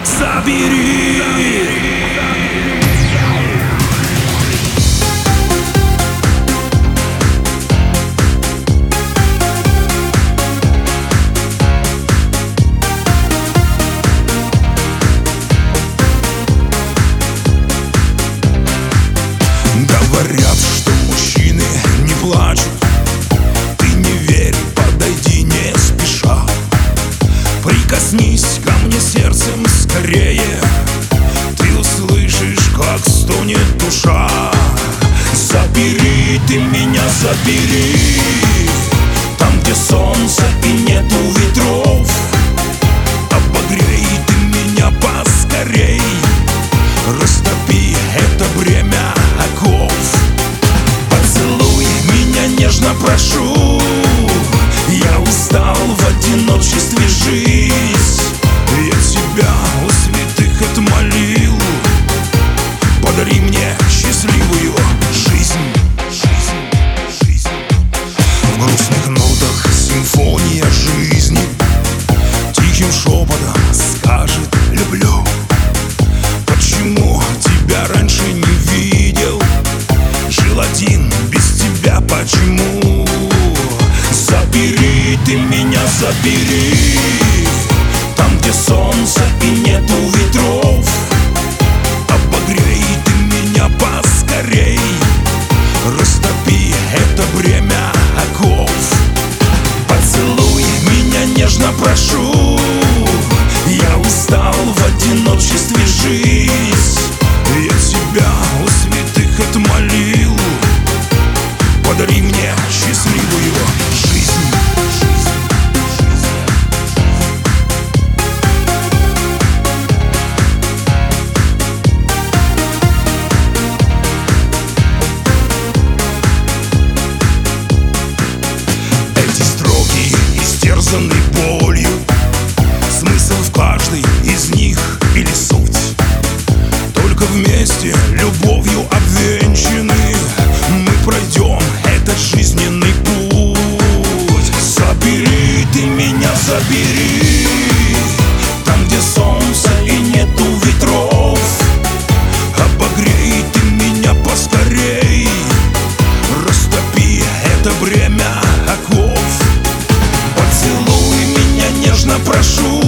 забери. Говорят, что мужчины не плачут. Ты не верь, подойди не спеша. Прикоснись ко мне сердцем скорее. Ты услышишь, как стонет душа. Забери ты меня, забери. Там, где солнце и нету ветров. Обогрей ты меня поскорей. Растопи это бремя оков. Поцелуй меня нежно, прошу. Я устал в одиночестве жить. Я тебя у святых отмолил. Подари мне счастливую жизнь. В грустных нотах симфония жизни. Тихим шепотом скажет люблю. Почему тебя раньше не видел? Жил один без тебя, почему? Забери ты меня, забери. Там, где солнце и нету ветров. Обогрей ты меня поскорей. Растопи это бремя оков. Поцелуй меня нежно, прошу. Я устал в одиночестве жить. Я тебя у святых отмолил. Подари мне счастливую жизнь. Эти строки истерзаны болью. Смысл в каждой из них или суть. Только вместе, любовью обвенчаны, мы пройдем этот жизненный путь. Забери ты меня, забери. Там, где солнце и нету ветров. Обогрей ты меня поскорей. Растопи это бремя оков. Поцелуй меня нежно, прошу.